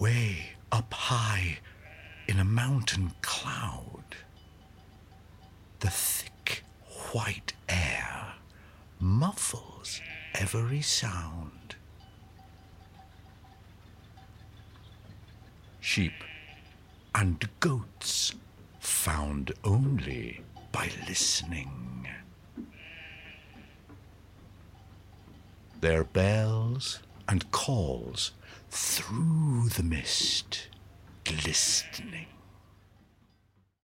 way up high in a mountain cloud, the thick white air muffles every sound. Sheep and goats found only by listening. Their bells and calls through the mist glistening.